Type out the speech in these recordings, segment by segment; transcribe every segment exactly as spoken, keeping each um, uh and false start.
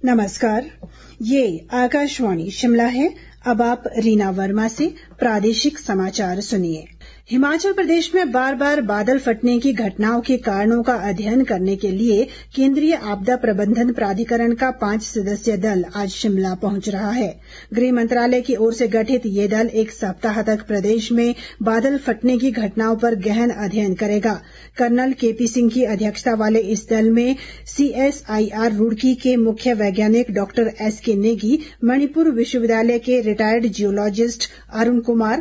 नमस्कार, ये आकाशवाणी शिमला है। अब आप रीना वर्मा से प्रादेशिक समाचार सुनिए। हिमाचल प्रदेश में बार बार बादल फटने की घटनाओं के कारणों का अध्ययन करने के लिए केंद्रीय आपदा प्रबंधन प्राधिकरण का पांच सदस्यीय दल आज शिमला पहुंच रहा है। गृह मंत्रालय की ओर से गठित ये दल एक सप्ताह तक प्रदेश में बादल फटने की घटनाओं पर गहन अध्ययन करेगा। कर्नल केपी सिंह की अध्यक्षता वाले इस दल में सीएसआईआर रुड़की के मुख्य वैज्ञानिक डॉक्टर एस के नेगी, मणिपुर विश्वविद्यालय के retired geologist Arun Kumar,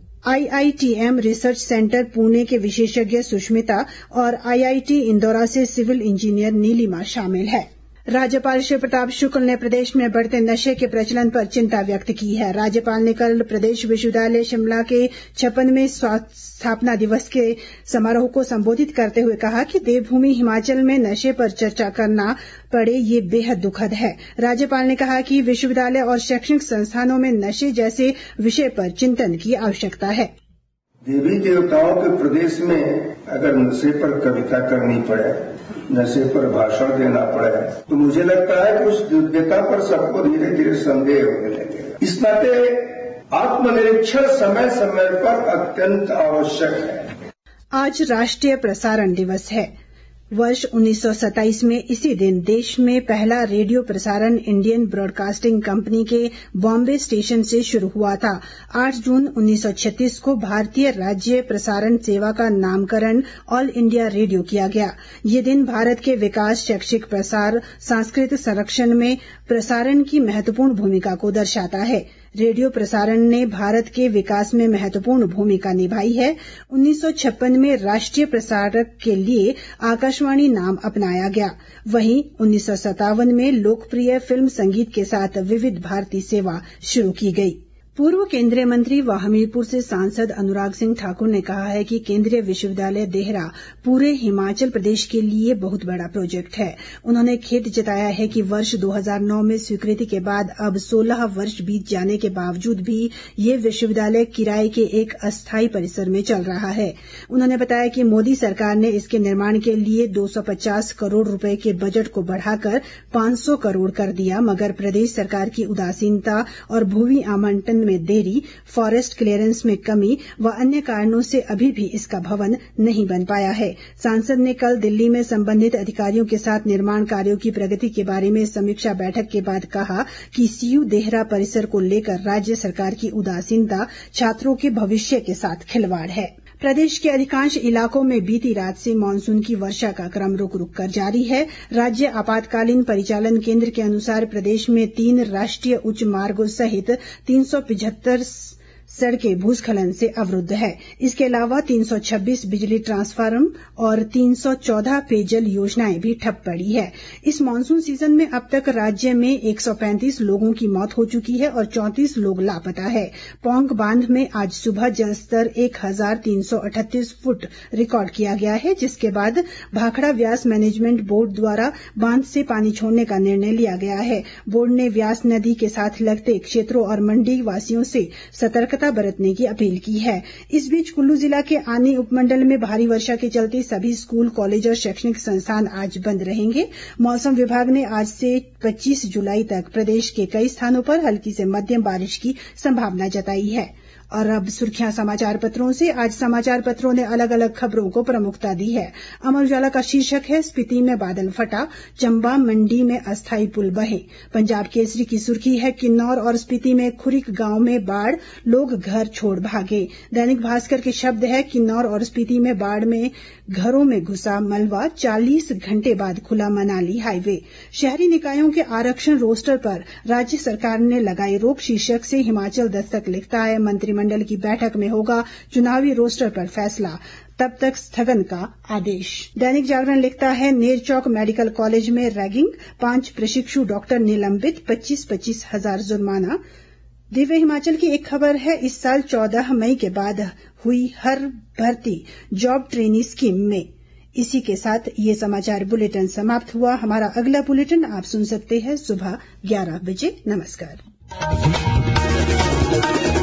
IITM research centre Pune के विशेषज्ञ सुष्मिता और आईआईटी इंदौरा से सिविल इंजीनियर नीलिमा शामिल है। राज्यपाल श्री प्रताप शुक्ल ने प्रदेश में बढ़ते नशे के प्रचलन पर चिंता व्यक्त की है। राज्यपाल ने कल प्रदेश विश्वविद्यालय शिमला के छप्पनवें स्थापना दिवस के समारोह को संबोधित करते हुए कहा कि देवभूमि हिमाचल में नशे पर चर्चा करना पड़े ये बेहद दुखद है। राज्यपाल ने कहा कि विश्वविद्यालय और शैक्षणिक संस्थानों में नशे जैसे विषय पर चिंतन की आवश्यकता है। देवी देवताओं के प्रदेश में अगर नशे पर कविता करनी पड़े, नशे पर भाषण देना पड़े, तो मुझे लगता है कि उस दिव्यता पर सबको धीरे धीरे संदेह होने लगेगा। इस नाते आत्मनिरीक्षण समय समय पर अत्यंत आवश्यक है। आज राष्ट्रीय प्रसारण दिवस है। वर्ष उन्नीस सौ सत्ताईस में इसी दिन देश में पहला रेडियो प्रसारण इंडियन ब्रॉडकास्टिंग कंपनी के बॉम्बे स्टेशन से शुरू हुआ था। आठ जून उन्नीस सौ छत्तीस को भारतीय राज्य प्रसारण सेवा का नामकरण ऑल इंडिया रेडियो किया गया। ये दिन भारत के विकास, शैक्षिक प्रसार, सांस्कृतिक संरक्षण में प्रसारण की महत्वपूर्ण भूमिका को दर्शाता है। रेडियो प्रसारण ने भारत के विकास में महत्वपूर्ण भूमिका निभाई है। उन्नीस सौ छप्पन में राष्ट्रीय प्रसारक के लिए आकाशवाणी नाम अपनाया गया। वहीं उन्नीस सौ सत्तावन में लोकप्रिय फिल्म संगीत के साथ विविध भारती सेवा शुरू की गई। पूर्व केंद्रीय मंत्री व हमीरपुर से सांसद अनुराग सिंह ठाकुर ने कहा है कि केंद्रीय विश्वविद्यालय देहरा पूरे हिमाचल प्रदेश के लिए बहुत बड़ा प्रोजेक्ट है। उन्होंने खेद जताया है कि वर्ष दो हज़ार नौ में स्वीकृति के बाद अब सोलह वर्ष बीत जाने के बावजूद भी ये विश्वविद्यालय किराए के एक अस्थायी परिसर में चल रहा है। उन्होंने बताया कि मोदी सरकार ने इसके निर्माण के लिए दो सौ पचास करोड़ रुपए के बजट को बढ़ाकर पांच सौ करोड़ कर दिया, मगर प्रदेश सरकार की उदासीनता और भूमि आवंटन में देरी, फॉरेस्ट क्लियरेंस में कमी व अन्य कारणों से अभी भी इसका भवन नहीं बन पाया है। सांसद ने कल दिल्ली में संबंधित अधिकारियों के साथ निर्माण कार्यों की प्रगति के बारे में समीक्षा बैठक के बाद कहा कि सीयू देहरा परिसर को लेकर राज्य सरकार की उदासीनता छात्रों के भविष्य के साथ खिलवाड़ है। प्रदेश के अधिकांश इलाकों में बीती रात से मानसून की वर्षा का क्रम रुक रुक कर जारी है। राज्य आपातकालीन परिचालन केंद्र के अनुसार प्रदेश में तीन राष्ट्रीय उच्च मार्गों सहित तीन सौ पिछहत्तर सड़कें भूस्खलन से अवरुद्ध है। इसके अलावा तीन सौ छब्बीस बिजली ट्रांसफार्मर और तीन सौ चौदह पेयजल योजनाएं भी ठप पड़ी है। इस मानसून सीजन में अब तक राज्य में एक सौ पैंतीस लोगों की मौत हो चुकी है और चौंतीस लोग लापता है। पौंग बांध में आज सुबह जलस्तर एक हजार तीन सौ अड़तीस फुट रिकॉर्ड किया गया है, जिसके बाद भाखड़ा व्यास मैनेजमेंट बोर्ड द्वारा बांध से पानी छोड़ने का निर्णय लिया गया है। बोर्ड ने व्यास नदी के साथ लगते क्षेत्रों और मंडी वासियों से सतर्कता बरतने की अपील की है। इस बीच कुल्लू जिला के आनी उपमंडल में भारी वर्षा के चलते सभी स्कूल, कॉलेज और शैक्षणिक संस्थान आज बंद रहेंगे। मौसम विभाग ने आज से पच्चीस जुलाई तक प्रदेश के कई स्थानों पर हल्की से मध्यम बारिश की संभावना जताई है। और अब सुर्खियां समाचार पत्रों से। आज समाचार पत्रों ने अलग अलग खबरों को प्रमुखता दी है। अमर उजाला का शीर्षक है स्पीति में बादल फटा, चंबा मंडी में अस्थायी पुल बहे। पंजाब केसरी की सुर्खी है किन्नौर और स्पीति में खुरिक गांव में बाढ़, लोग घर छोड़ भागे। दैनिक भास्कर के शब्द है किन्नौर और स्पीति में बाढ़ में घरों में घुसा मलबा, चालीस घंटे बाद खुला मनाली हाईवे। शहरी निकायों के आरक्षण रोस्टर पर राज्य सरकार ने लगाई रोक, शीर्षक से हिमाचल दस्तक लिखता है मंत्रिमंडल की बैठक में होगा चुनावी रोस्टर पर फैसला, तब तक स्थगन का आदेश। दैनिक जागरण लिखता है नेरचौक मेडिकल कॉलेज में रैगिंग, पांच प्रशिक्षु डॉक्टर निलंबित, पच्चीस पच्चीस हजार जुर्माना। दिव्य हिमाचल की एक खबर है इस साल चौदह मई के बाद हुई हर भर्ती जॉब ट्रेनी स्कीम में। इसी के साथ ये समाचार बुलेटिन समाप्त हुआ। हमारा अगला बुलेटिन आप सुन सकते हैं सुबह ग्यारह बजे। नमस्कार।